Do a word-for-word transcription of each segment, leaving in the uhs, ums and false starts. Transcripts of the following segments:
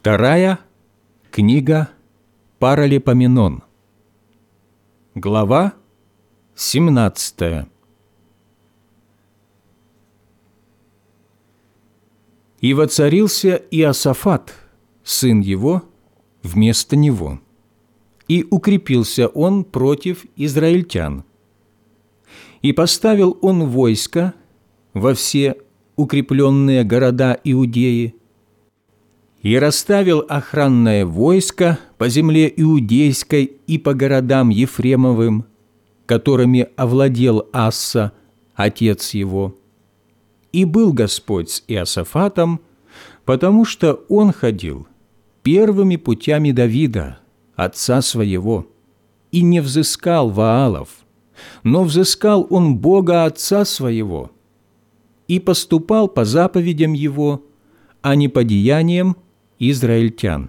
Вторая книга Паралипоменон, глава семнадцатая. И воцарился Иосафат, сын его, вместо него, и укрепился он против израильтян. И поставил он войско во все укрепленные города Иудеи, и расставил охранное войско по земле Иудейской и по городам Ефремовым, которыми овладел Асса, отец его. И был Господь с Иосафатом, потому что он ходил первыми путями Давида, отца своего, и не взыскал Ваалов, но взыскал он Бога отца своего, и поступал по заповедям его, а не по деяниям израильтян.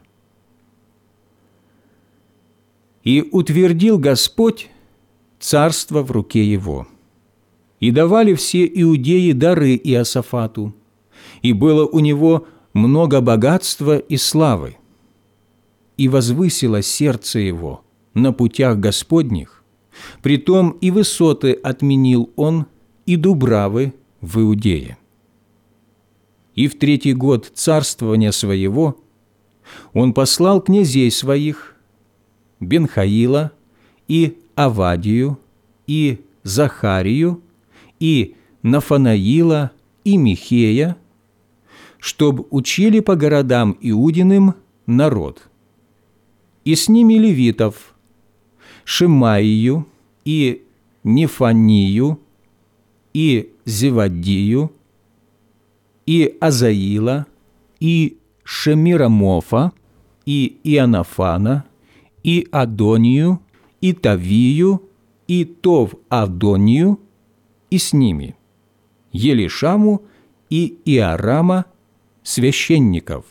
И утвердил Господь царство в руке его. И давали все иудеи дары Иосафату, и было у него много богатства и славы. И возвысило сердце его на путях Господних, притом и высоты отменил он, и дубравы в Иудее. И в третий год царствования своего он послал князей своих, Бенхаила, и Авадию, и Захарию, и Нафанаила, и Михея, чтоб учили по городам Иудиным народ. И с ними левитов, Шимаию, и Нефанию, и Зевадию, и Азаила, и Шемирамофа, и Иоаннафана, и Адонию, и Тавию, и Тов-Авдонию, и с ними Елишаму и Иорама, священников.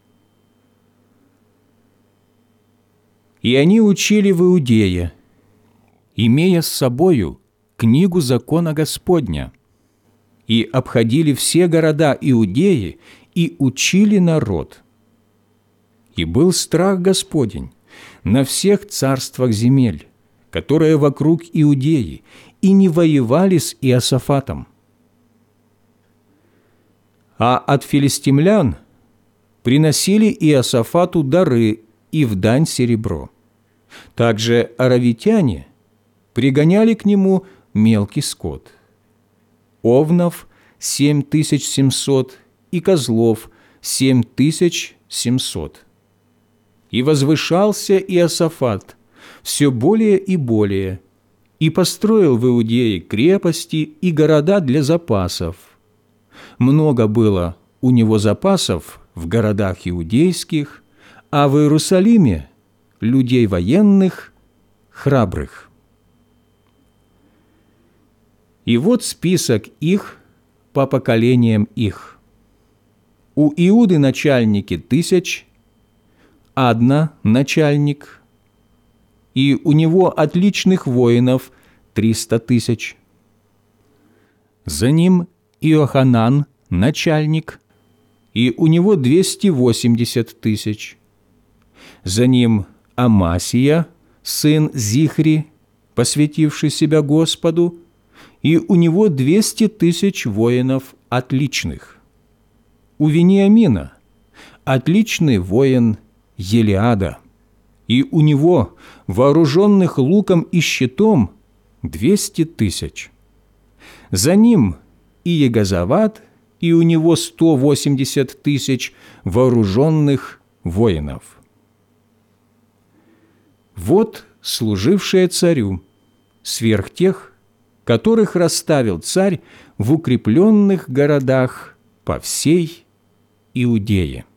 И они учили в Иудее, имея с собою книгу закона Господня, и обходили все города Иудеи и учили народ. И был страх Господень на всех царствах земель, которые вокруг Иудеи, и не воевали с Иосафатом. А от филистимлян приносили Иосафату дары и в дань серебро. Также аравитяне пригоняли к нему мелкий скот. Овнов семь тысяч семьсот и козлов семь тысяч семьсот. И возвышался Иосафат все более и более, и построил в Иудее крепости и города для запасов. Много было у него запасов в городах иудейских, а в Иерусалиме людей военных, храбрых. И вот список их по поколениям их. У Иуды начальники тысяч, Адна начальник, и у него отличных воинов триста тысяч. За ним Иоханан начальник, и у него двести восемьдесят тысяч. За ним Амасия, сын Зихри, посвятивший себя Господу, и у него двести тысяч воинов отличных. У Вениамина отличный воин Елиада, и у него вооруженных луком и щитом двести тысяч. За ним Иегозават, и у него сто восемьдесят тысяч вооруженных воинов. Вот служившие царю, сверх тех, которых расставил царь в укрепленных городах по всей Иудее.